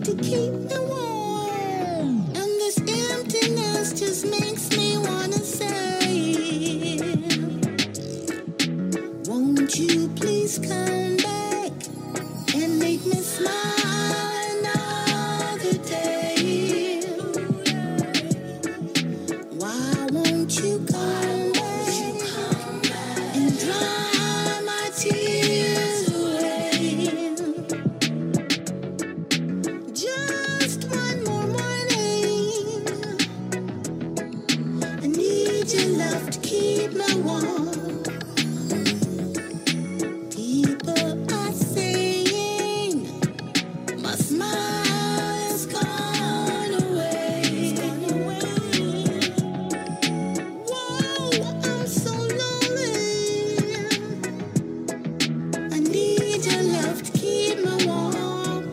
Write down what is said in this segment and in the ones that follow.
to keep me warm, and this emptiness just makes me wanna say, won't you please come back and make me smile another day? Why won't you come back and dry my tears away? Just one more morning, I need your love to keep me warm. People are saying my smile has gone away. Whoa, I'm so lonely. I need your love to keep me warm.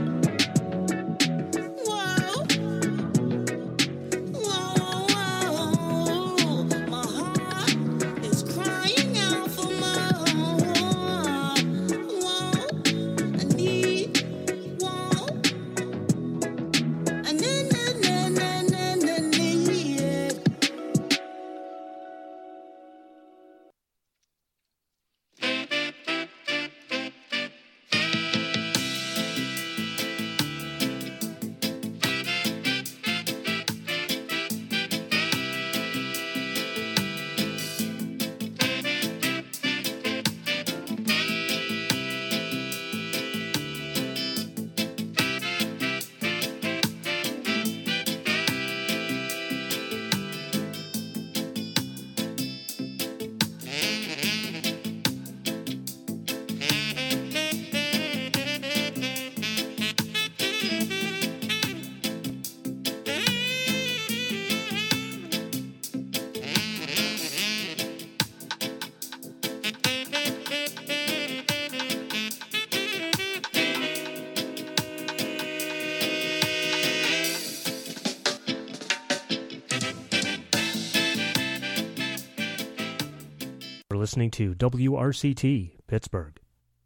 Whoa, whoa, my heart is crying out for more. Whoa, I need, whoa, I need. We're listening to WRCT Pittsburgh.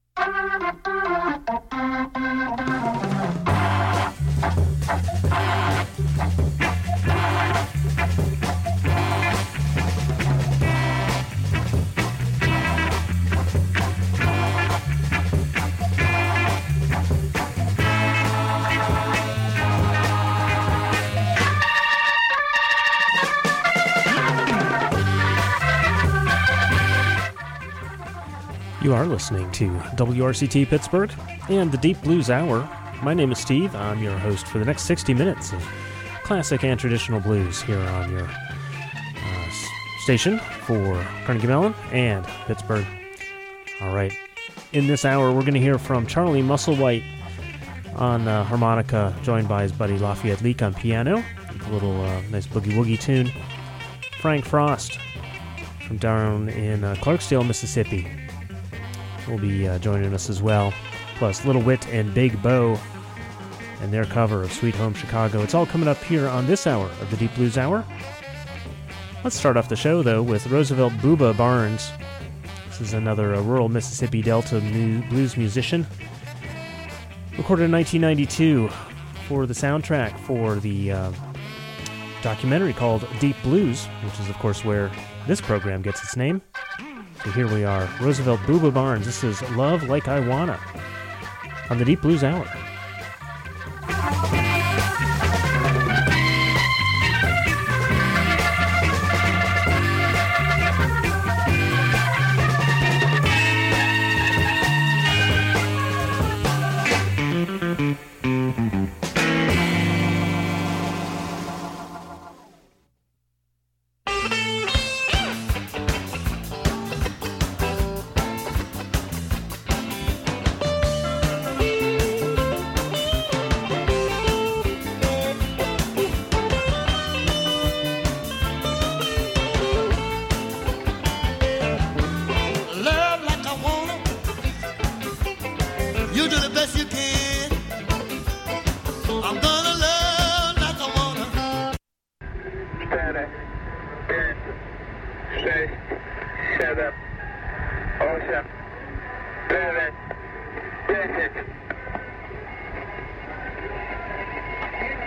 You are listening to WRCT Pittsburgh and the Deep Blues Hour. My name is Steve. I'm your host for the next 60 minutes of classic and traditional blues here on your station for Carnegie Mellon and Pittsburgh. All right. In this hour, we're going to hear from Charlie Musselwhite on harmonica, joined by his buddy Lafayette Leake on piano. A little nice boogie-woogie tune. Frank Frost from down in Clarksdale, Mississippi will be joining us as well. Plus Little Wit and Big Bo and their cover of Sweet Home Chicago. It's all coming up here on this hour of the Deep Blues Hour. Let's start off the show, though, with Roosevelt Booba Barnes. This is another rural Mississippi Delta blues musician. Recorded in 1992 for the soundtrack for the documentary called Deep Blues, which is, of course, where this program gets its name. So here we are, Roosevelt Booba Barnes. This is Love Like I Wanna on the Deep Blues Hour.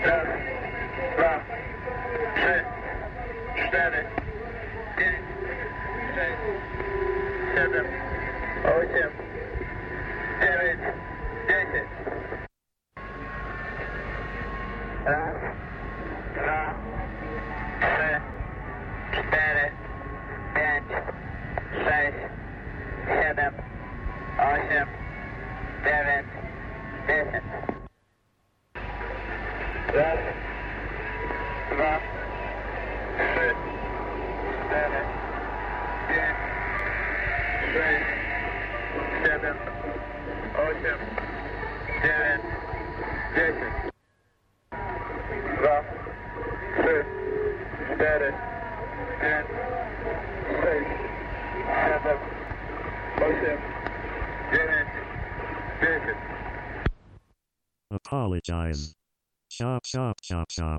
Apologize. Chop, chop, chop, chop.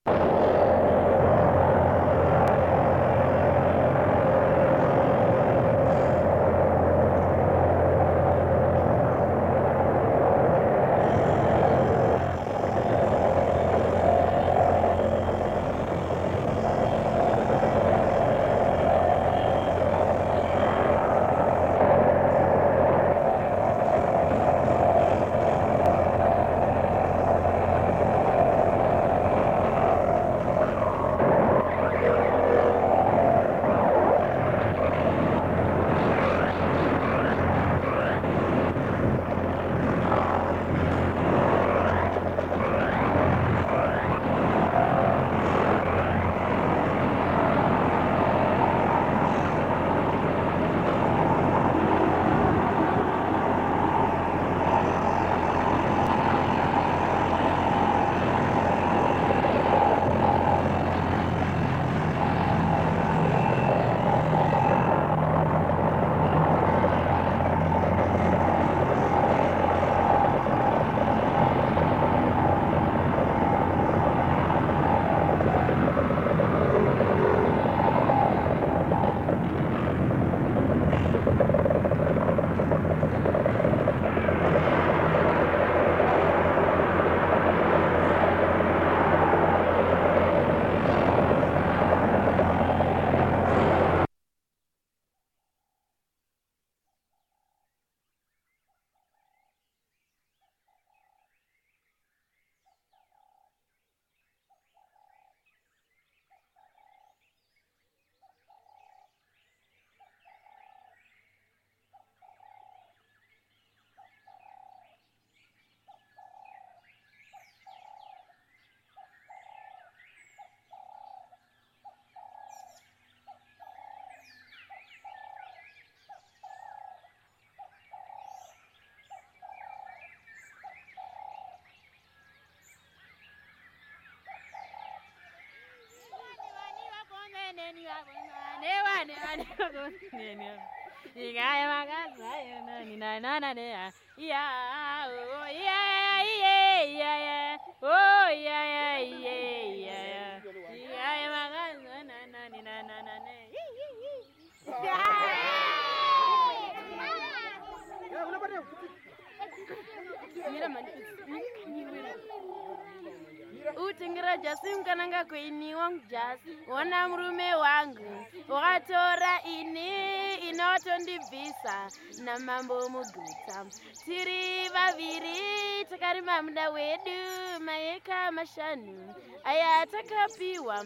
Utingira jasi mkananga kweni wangu jasi wana mrume wangu wakatora ini inotondibvisa na mambo muguta tiri vaviri takarima muda wedu maeka mashanu aya takapiwa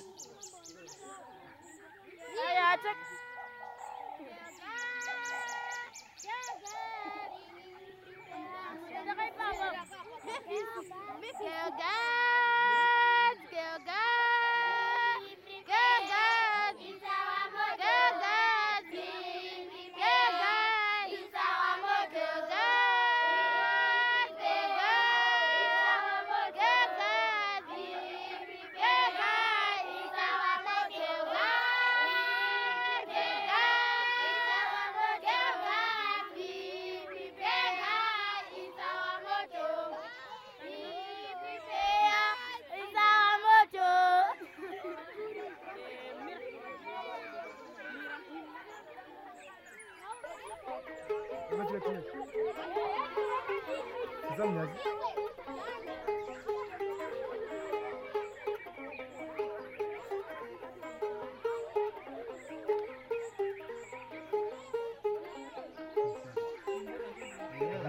aya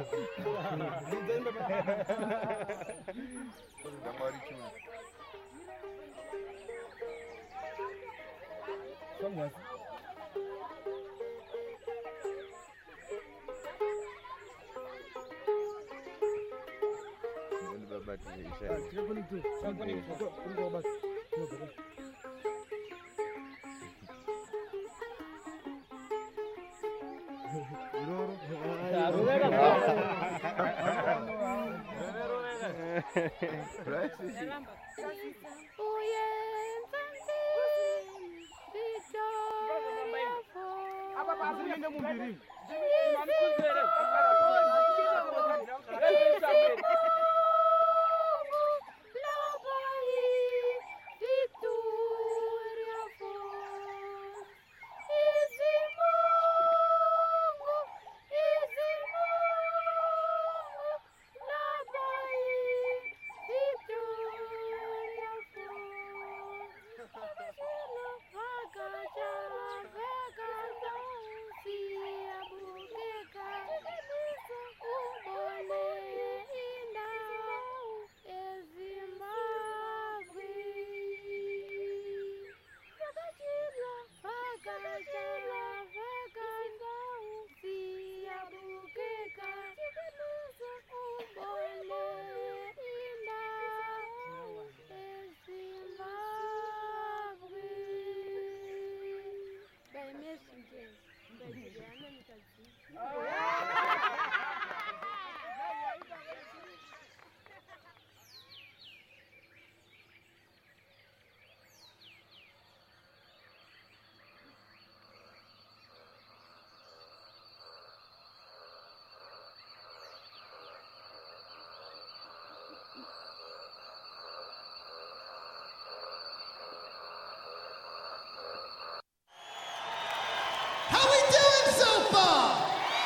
How we doing so far?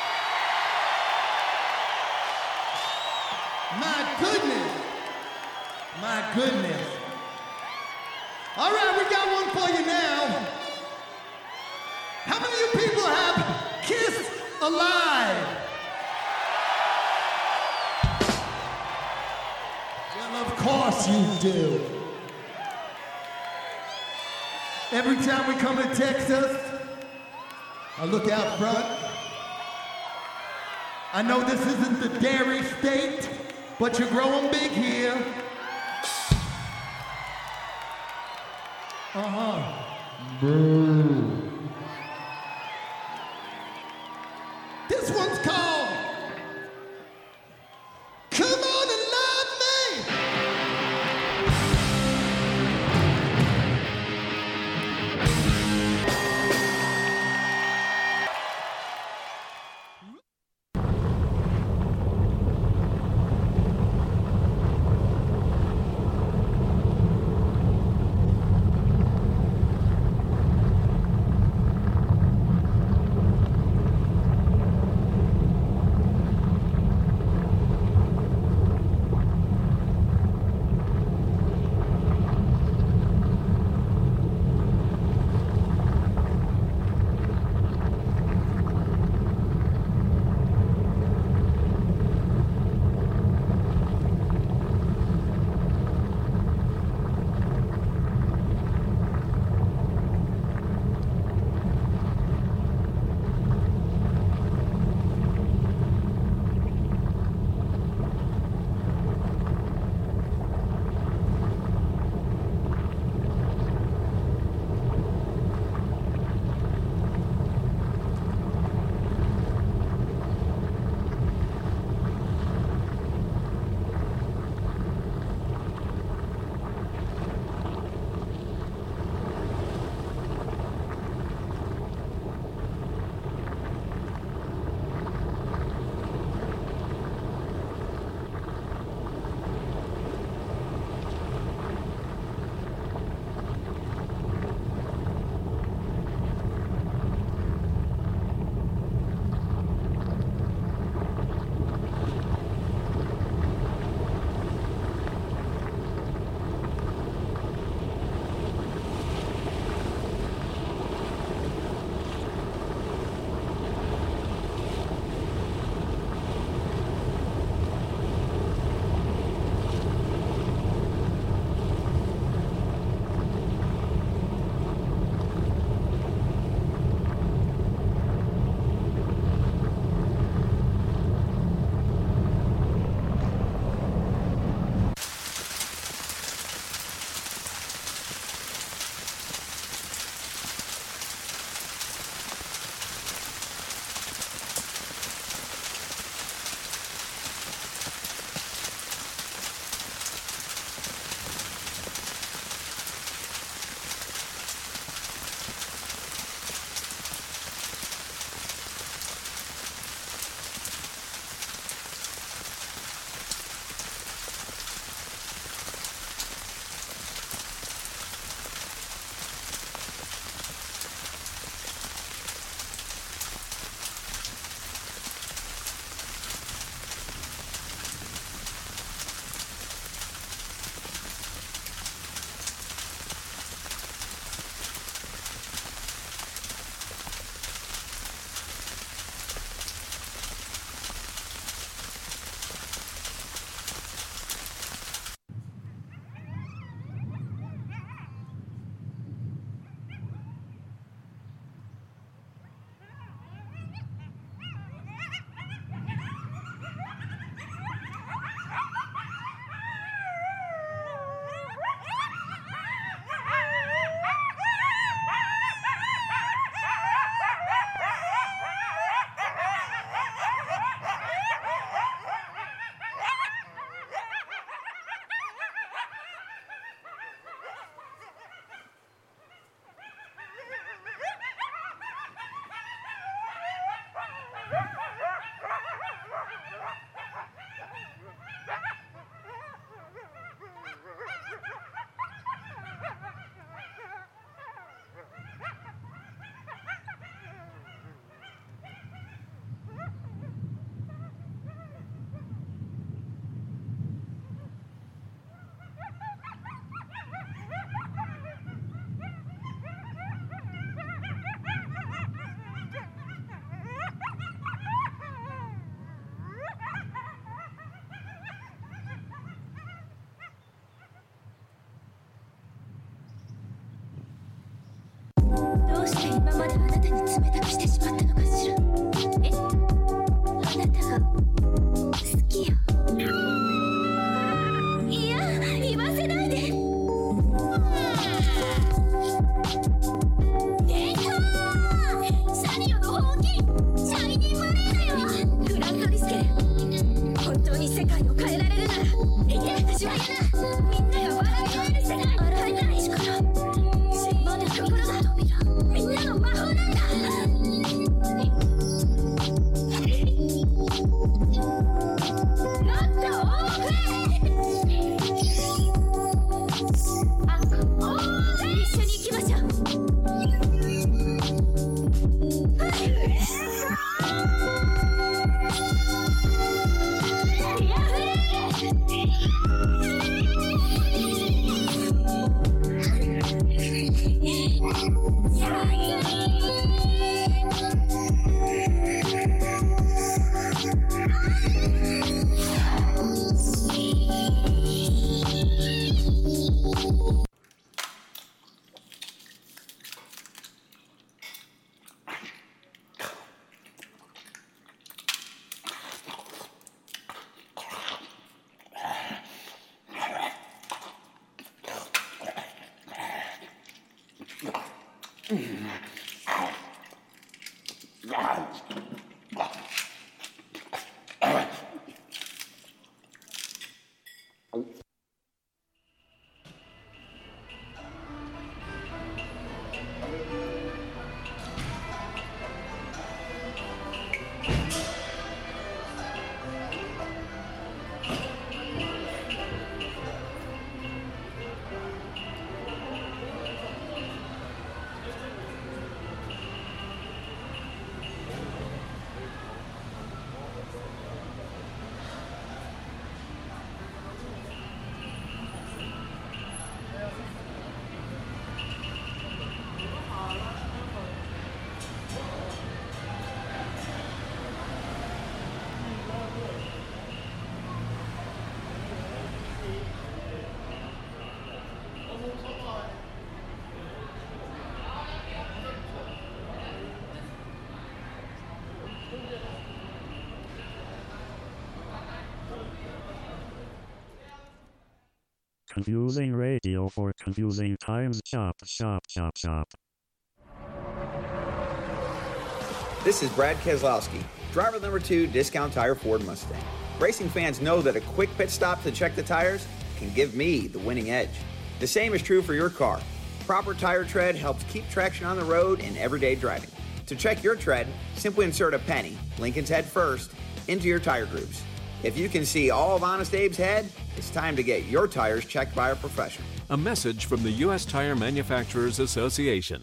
My goodness. My goodness. All right, we got one for you now. How many of you people have Kiss Alive? Well, of course you do. Every time we come to Texas, I look out front. I know this isn't the dairy state, but you're growing big here. Boo. This one's called Come On and Love Me. どうして今まであなたに冷たくしてしまったのかしら。え、あなたが好きよ。いや、言わせないで。出たー、サリオの本気、シャイニーマネーだよ。フランクリスケ、本当に世界を変えられるなら言って私は嫌だ。みんなが笑い合える世界、変えたい力、まだ心が扉、みんなの魔法なんだ。もっと大声、あ、一緒に行きましょう。 Confusing radio for confusing times. Chop, chop, chop, chop. This is Brad Keselowski, driver number 2, Discount Tire Ford Mustang. Racing fans know that a quick pit stop to check the tires can give me the winning edge. The same is true for your car. Proper tire tread helps keep traction on the road in everyday driving. To check your tread, simply insert a penny, Lincoln's head first, into your tire grooves. If you can see all of Honest Abe's head, it's time to get your tires checked by a professional. A message from the U.S. Tire Manufacturers Association.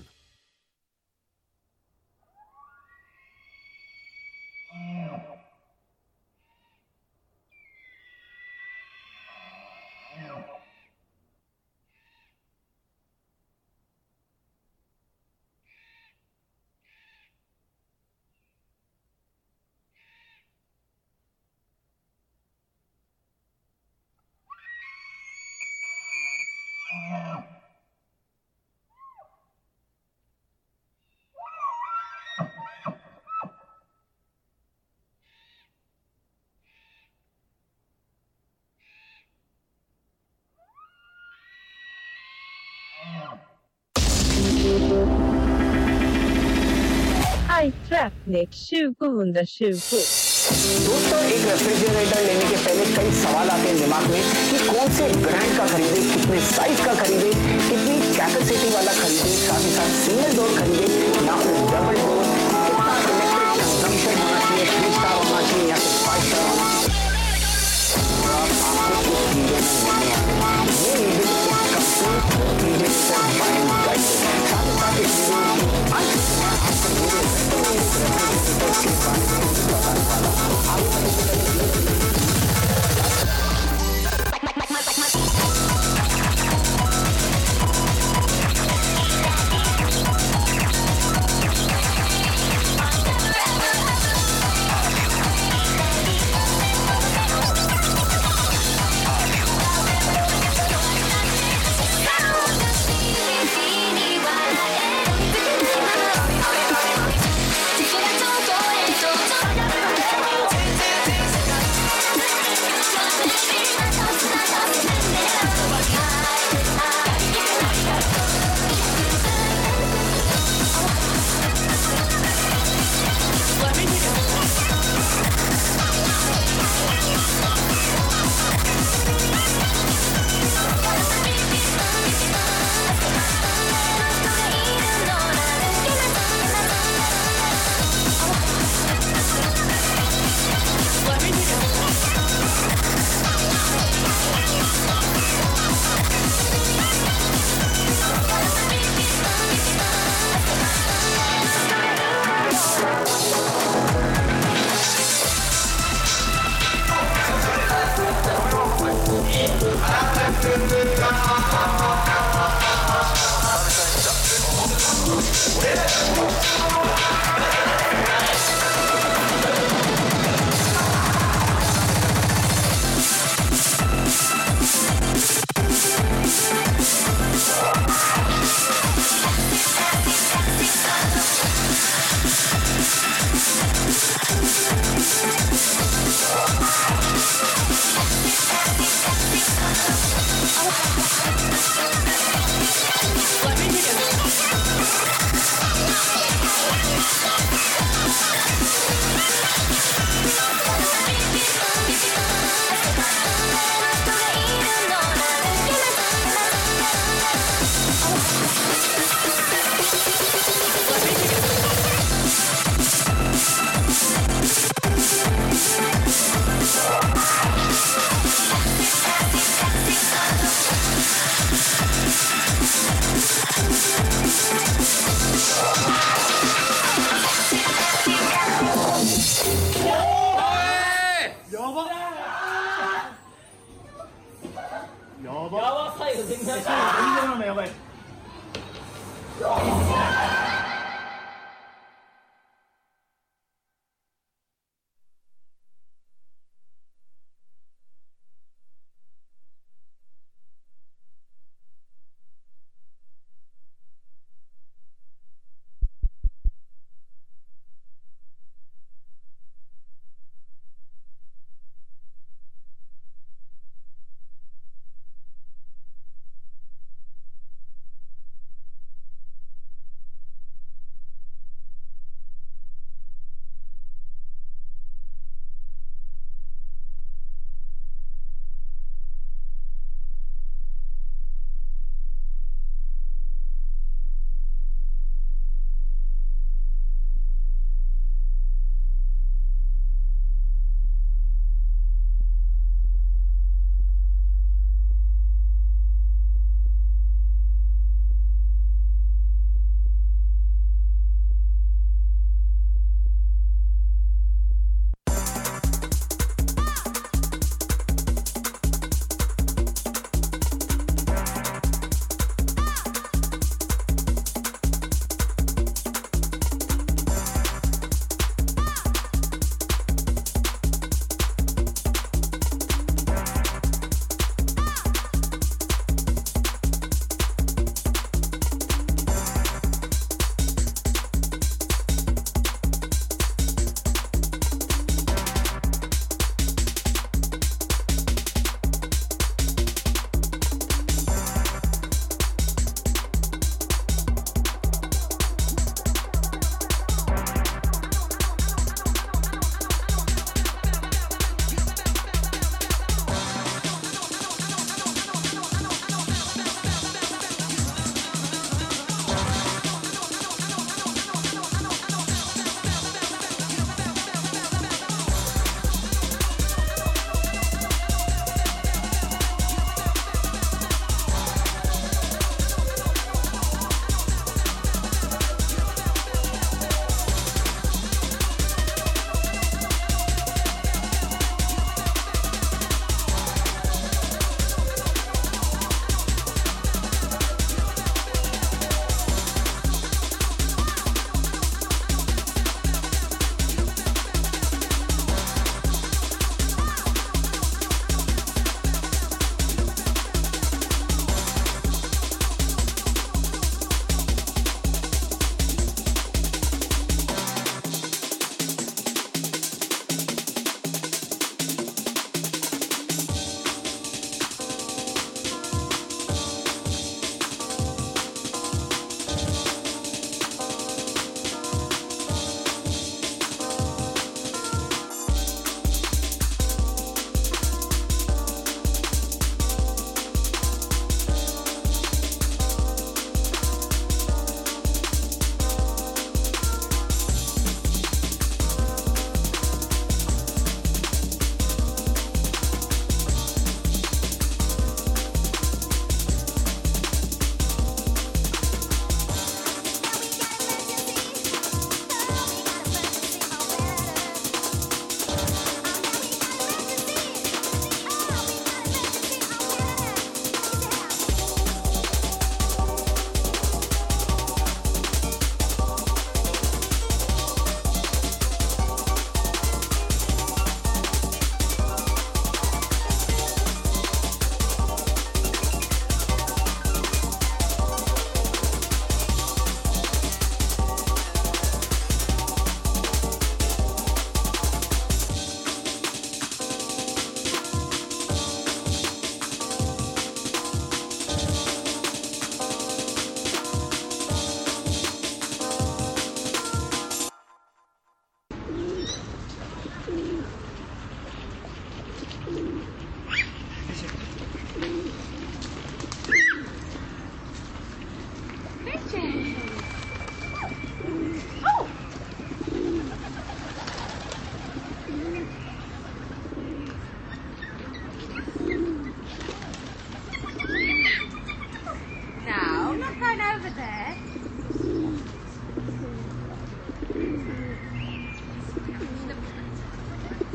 High traffic 2020 दोस्तों, एक refrigerator लेने के पहले कई सवाल आते हैं दिमाग में कि कौन से ब्रांड का खरीदे, कितने साइज का खरीदे, कितनी कैपेसिटी वाला खरीदे, साथ ही साथ सिंगल डोर खरीदे या फिर डबल डोर, कितना इलेक्ट्रिक कंजम्पशन होना चाहिए, 3 स्टार होना चाहिए या फिर 5 स्टार होना चाहिए। आपको इस वीडियो में मिलने वाले ये वीडियो एक कंप्लीट वीडियो से बाइंग गाइड है। साथ ही साथ इस वीडियो की अंत में आपको पूरे रेफ्रिजरेटर के बारे में बताने वाला हूं।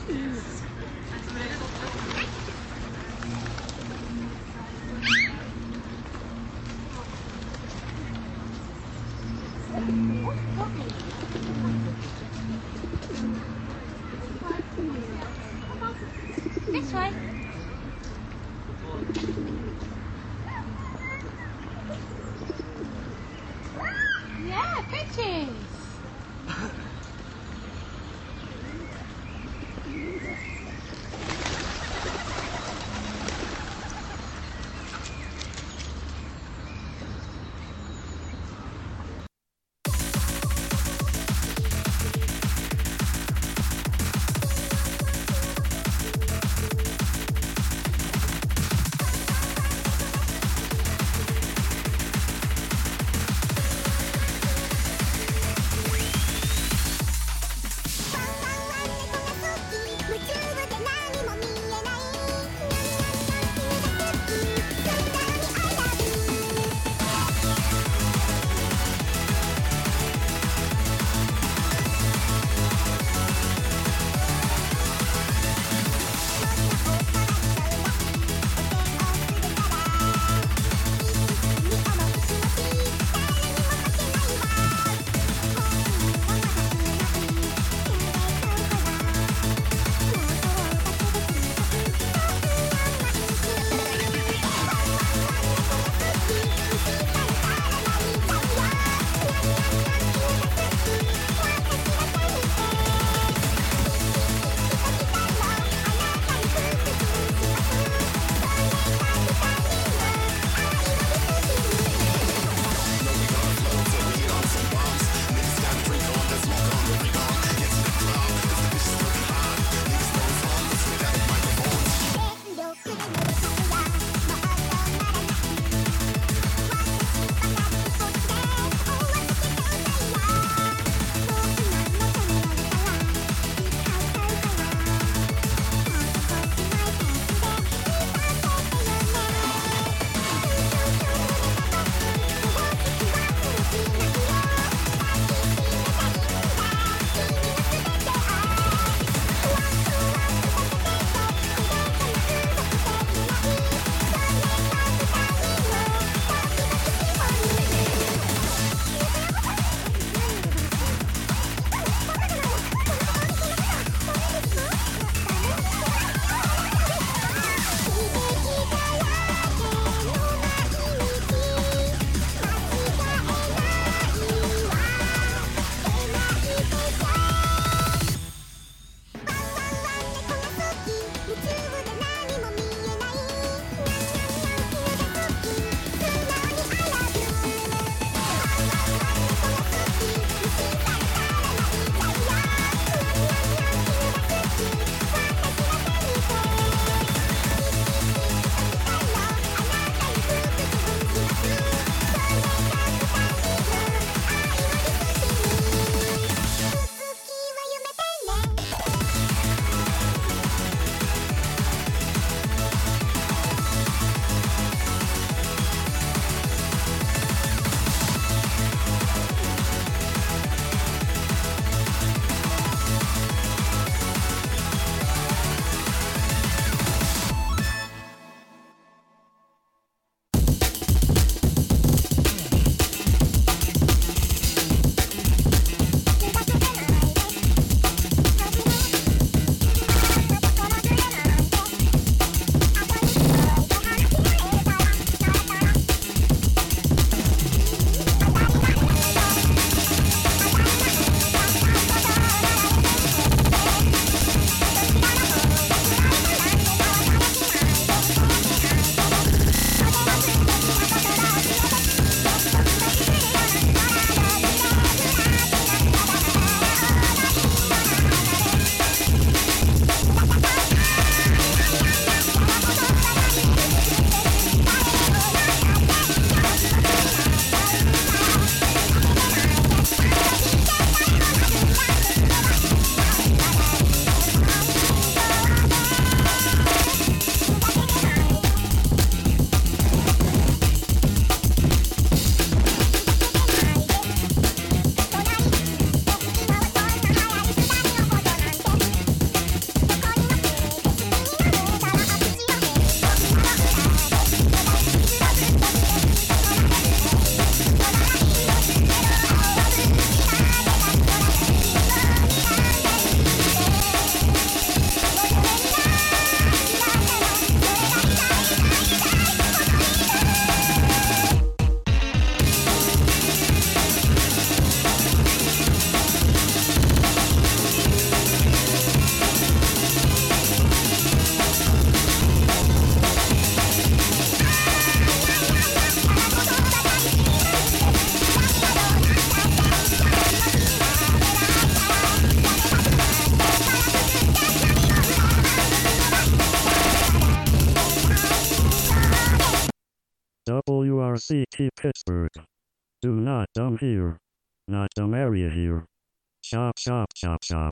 This way. Yeah, bitches. RCT Pittsburgh. Do not dumb here. Not dumb area here. Chop, chop, chop, chop.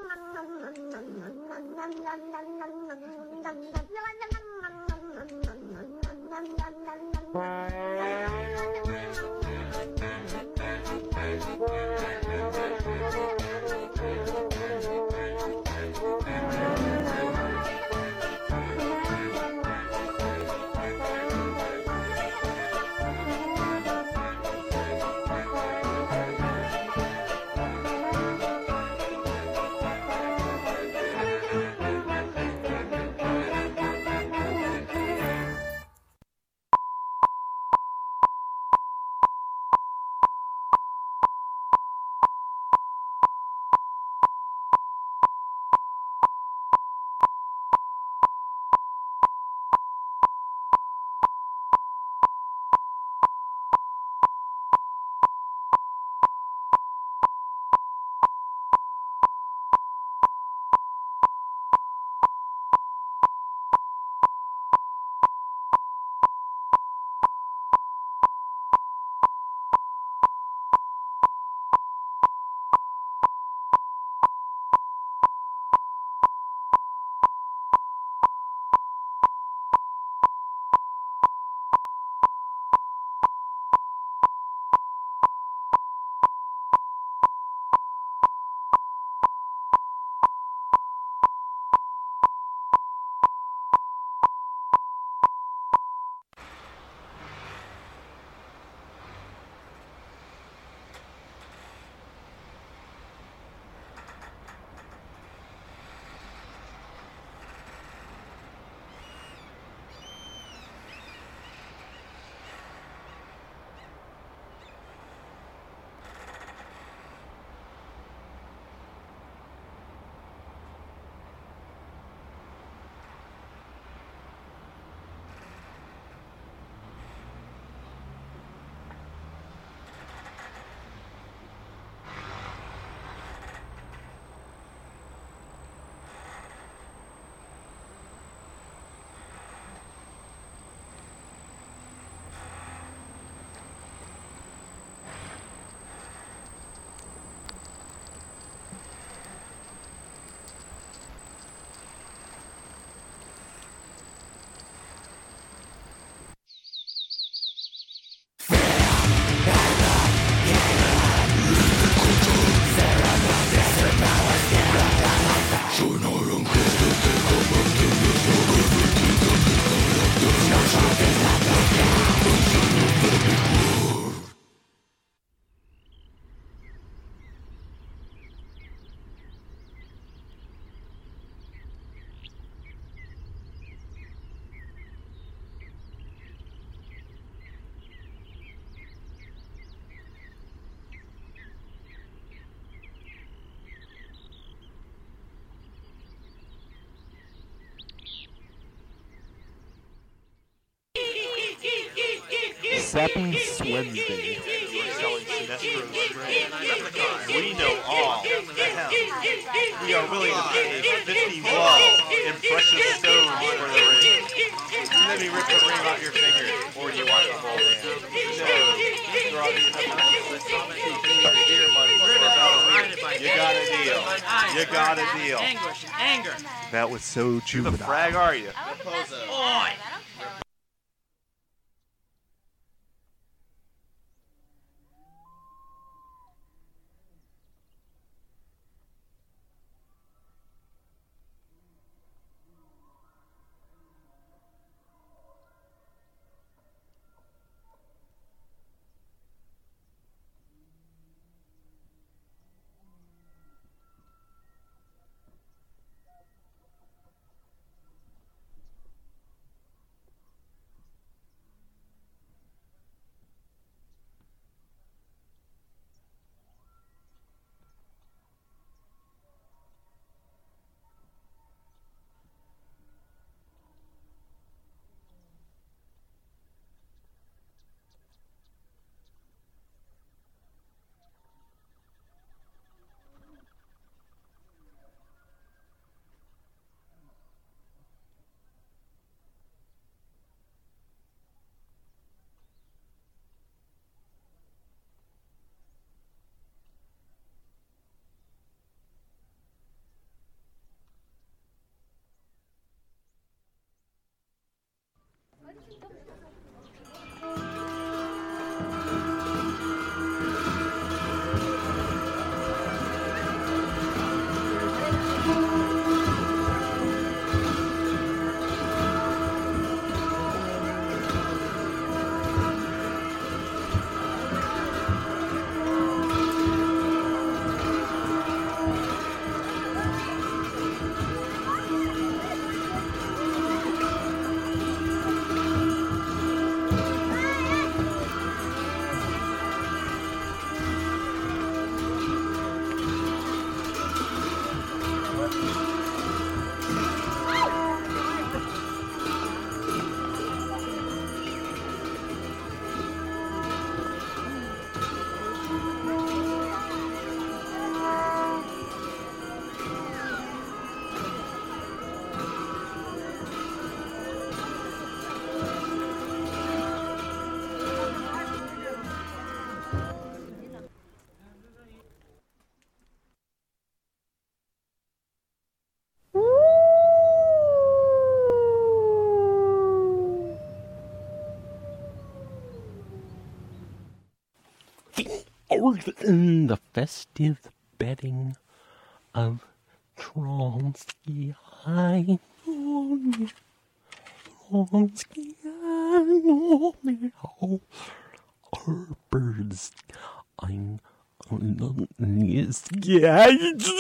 Sappy's Wednesday. You are selling Sinestro's brand. We know all the hell. We are willing to pay 50 precious stones for the ring. Let me rip the ring off your finger, or you want the whole hand. No. Throw out dear money. You got a deal. You got a deal. Anguish and anger. That was so juvenile. Who the frag are you? Oi! in the festive bedding of Tronsky. I Tronsky, I know how our birds. I'm yes, yeah.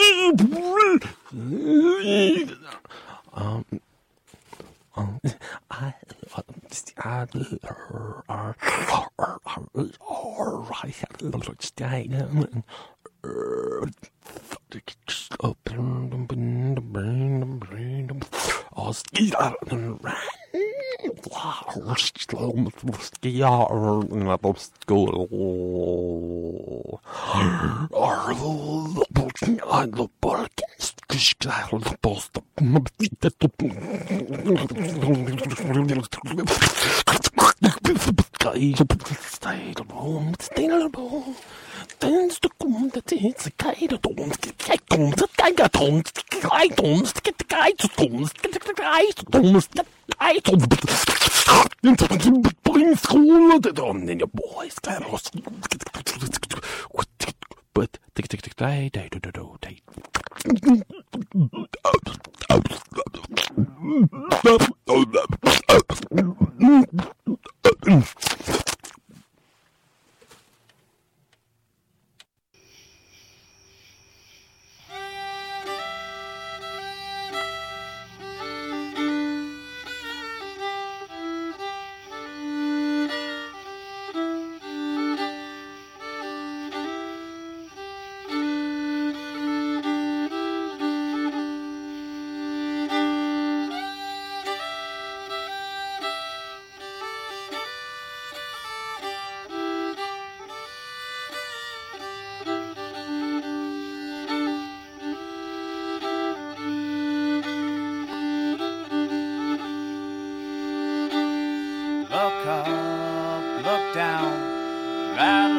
Look up, look down, that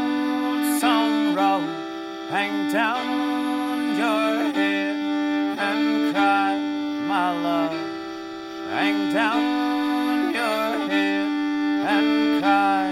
lonesome road. Hang down your head and cry, my love. Hang down your head and cry.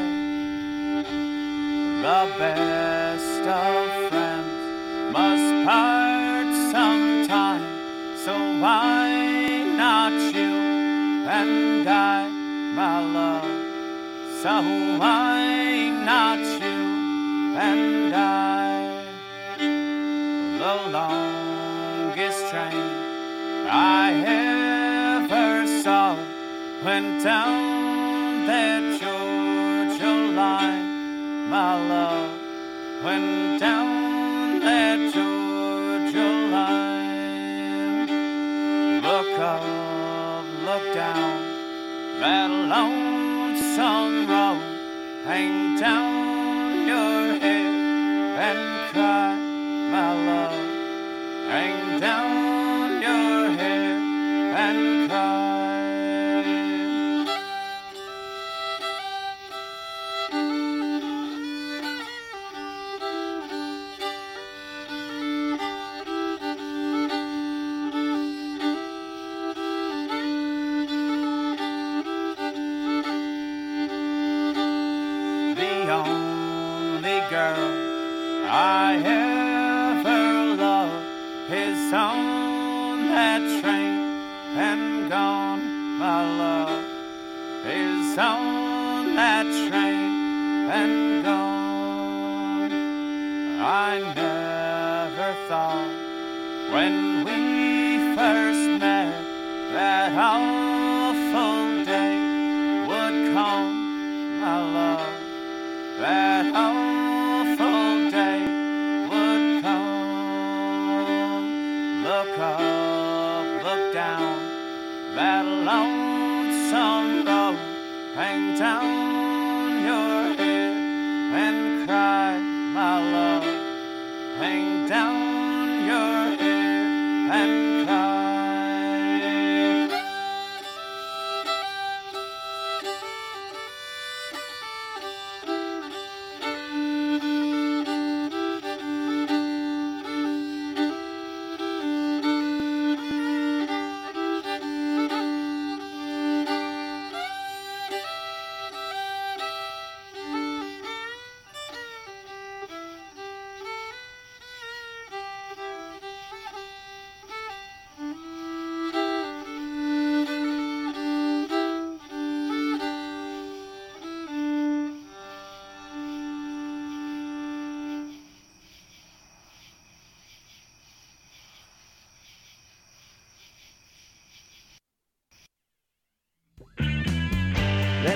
The best of friends must part sometime, so why not you and I, my love? So why not you and I? The longest train I ever saw went down that Georgia line, my love. Went down that Georgia line. Look up, look down, that lonesome road. Hang down your head and cry, my love. Hang down your head and cry. I ever loved is on that train and gone, my love. Is on that train and gone. I never thought when we first met that awful day would come, my love. That awful day would come. Look up, look down, that lonesome road. Hang down your head and cry, my love. Hang down your head and cry.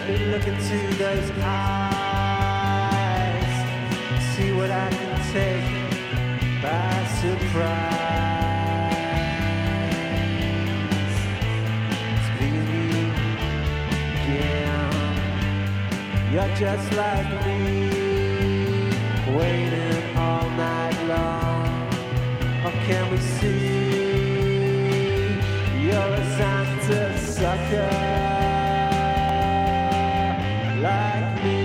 Let me look into those eyes, see what I can take by surprise. It's being you again. You're just like me, waiting all night long. Or can we see you're a Santa sucker like me?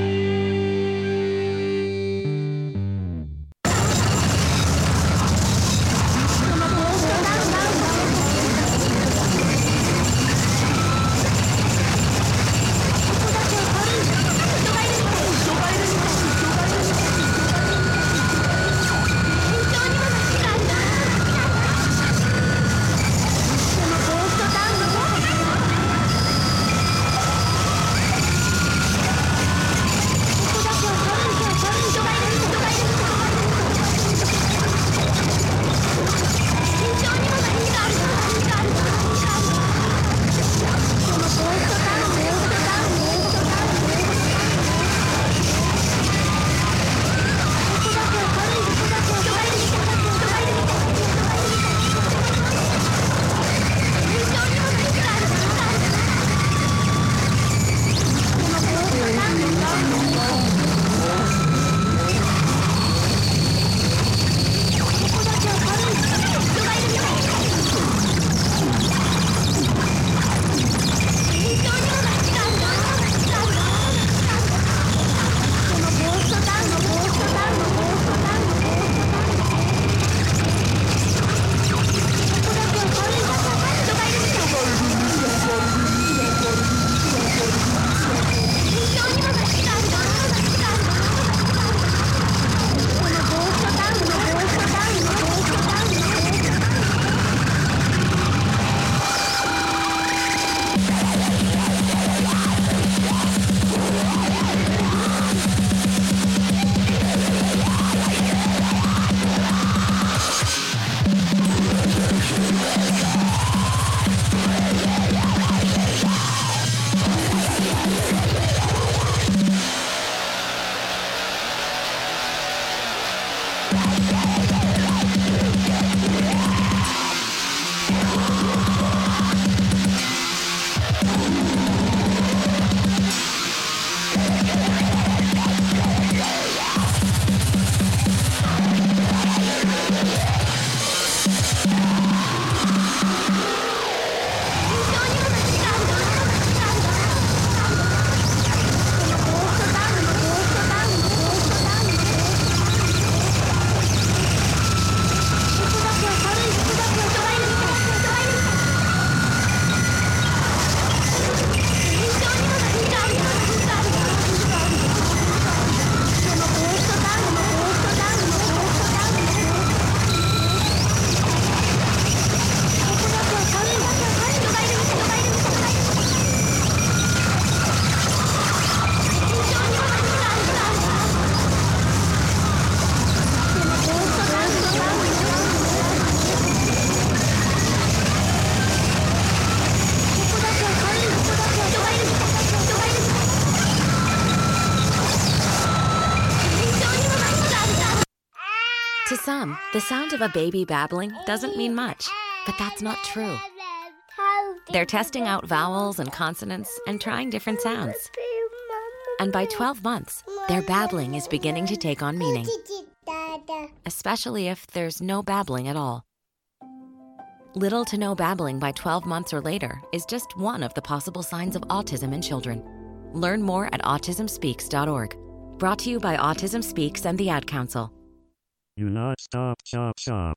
To some, the sound of a baby babbling doesn't mean much, but that's not true. They're testing out vowels and consonants and trying different sounds. And by 12 months, their babbling is beginning to take on meaning, especially if there's no babbling at all. Little to no babbling by 12 months or later is just one of the possible signs of autism in children. Learn more at autismspeaks.org. Brought to you by Autism Speaks and the Ad Council. You not stop, chop, chop.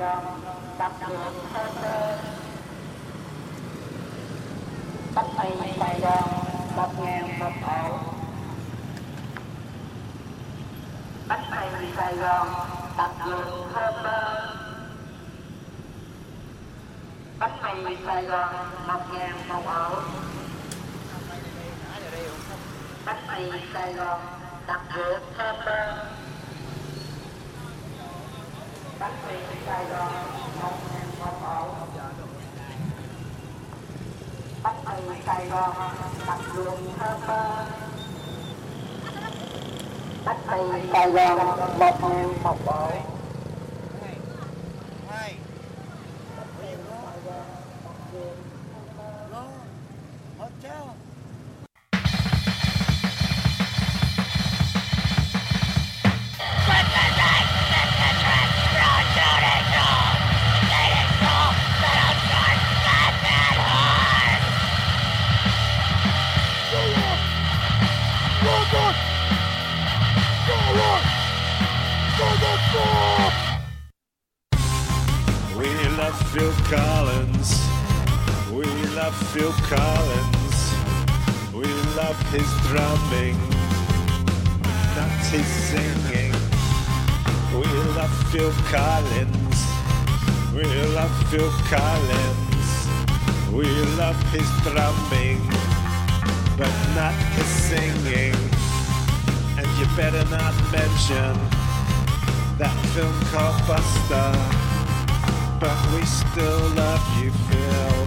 We love Phil Collins. We love Phil Collins. We love his drumming, not his singing. We love Phil Collins. We love Phil Collins. We love his drumming, but not his singing. And you better not mention that film called Buster. But we still love you, Phil.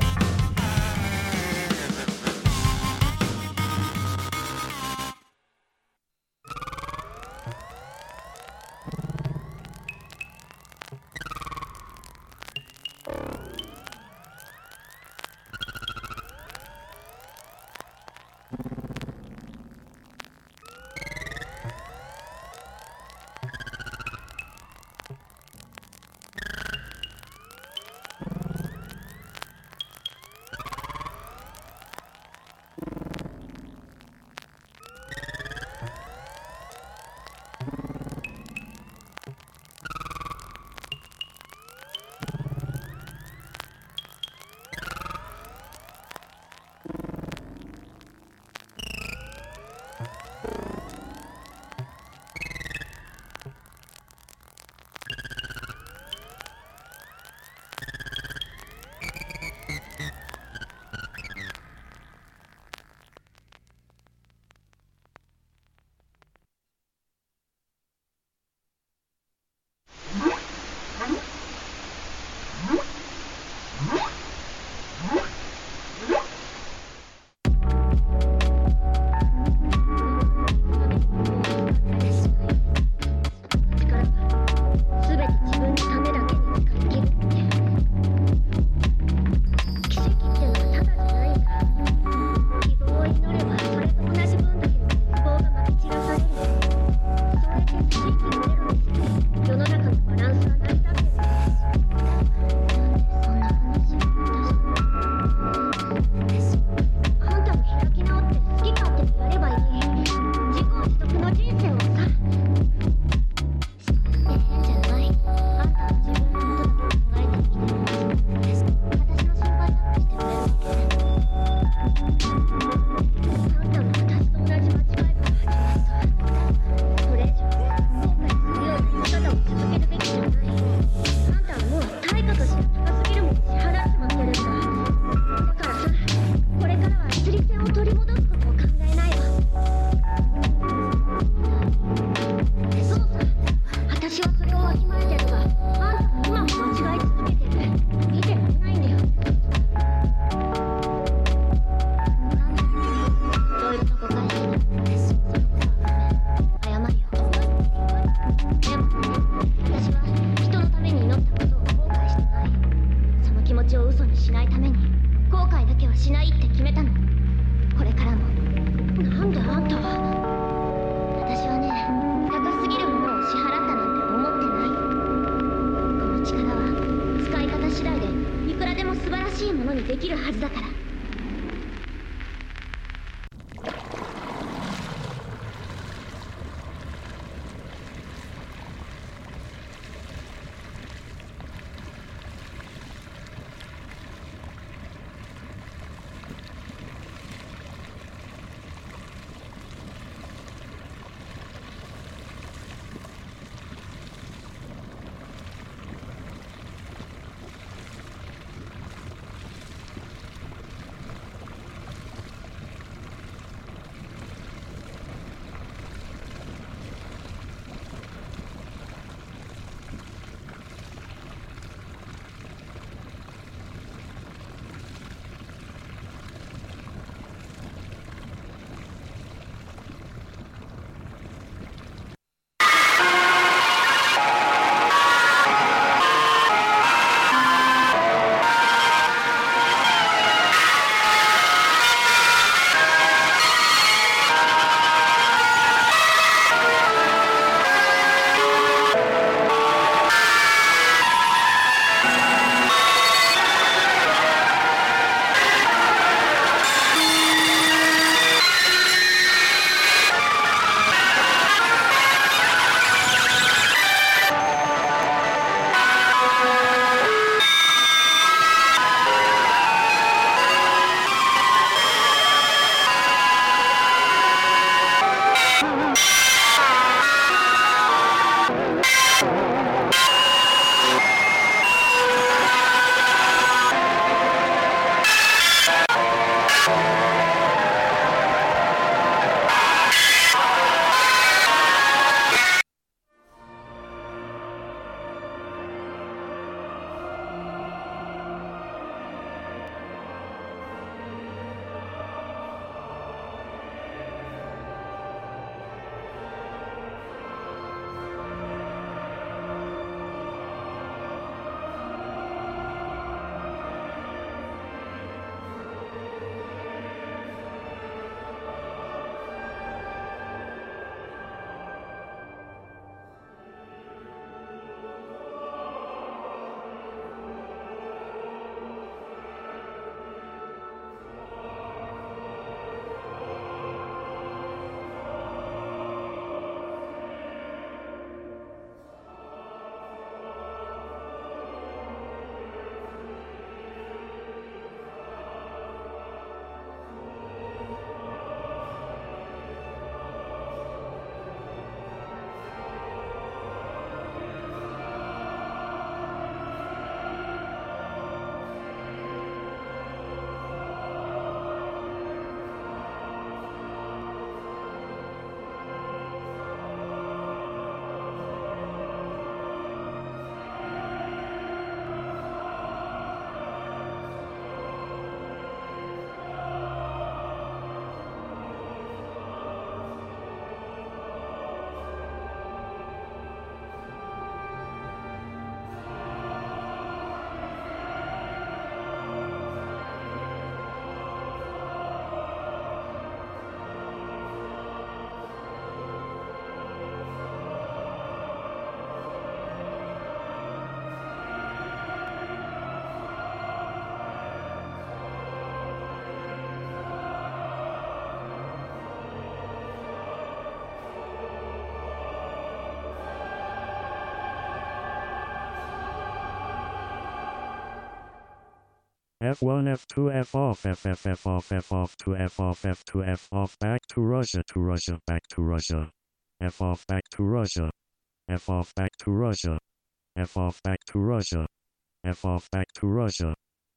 F1, F2, F off, F off, F off, to F off, F2, F off, back to Russia, back to Russia. F off, back to Russia. F off, back to Russia. F off, back to Russia. F off, back to Russia.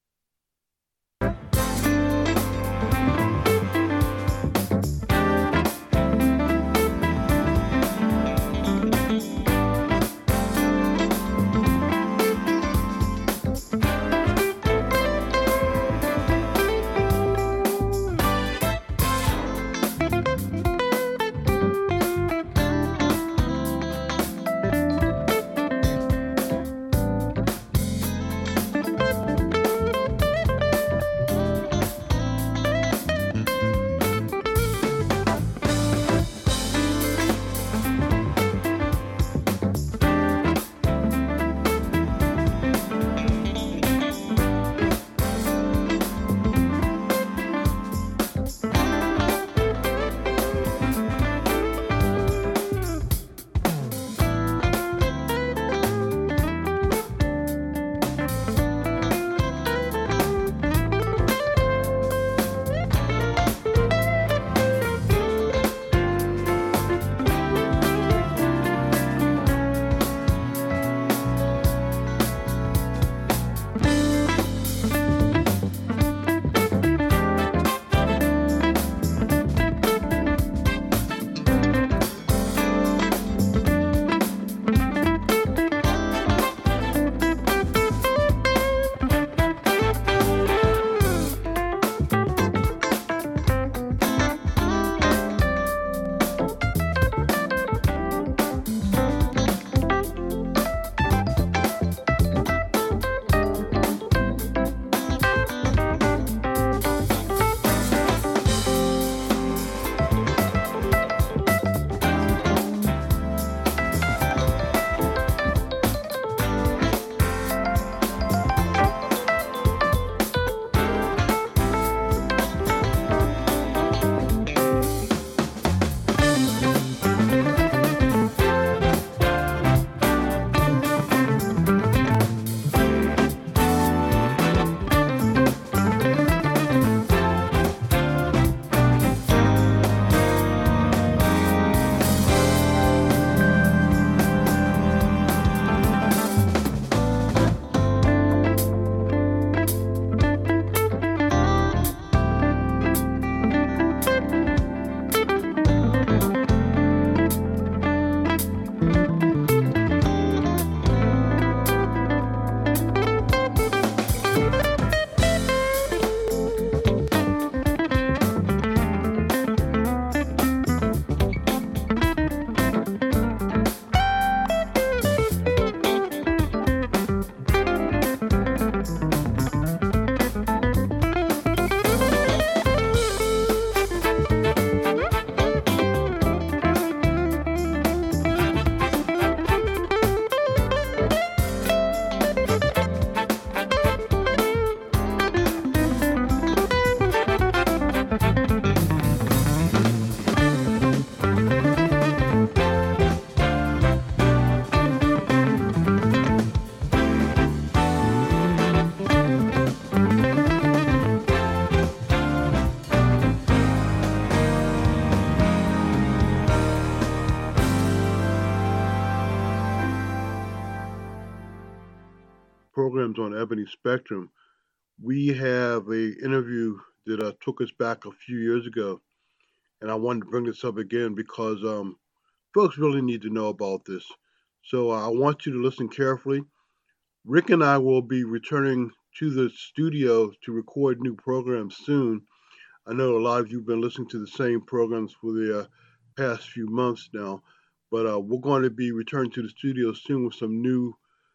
Programs on Ebony Spectrum, we have an interview that took us back a few years ago, and I wanted to bring this up again because folks really need to know about this. So I want you to listen carefully. Rick and I will be returning to the studio to record new programs soon. I know a lot of you have been listening to the same programs for the past few months now, but we're going to be returning to the studio soon with some new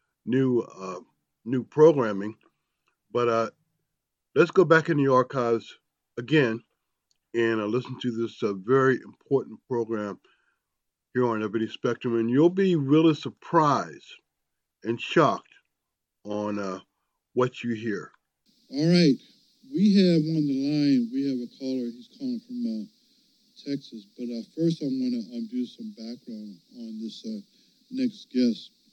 programming. But let's go back in the archives again and listen to this very important program here on Ebony Spectrum, and you'll be really surprised and shocked on what you hear. All right, we have on the line, we have a caller, he's calling from Texas, but first I want to do some background on this next guest.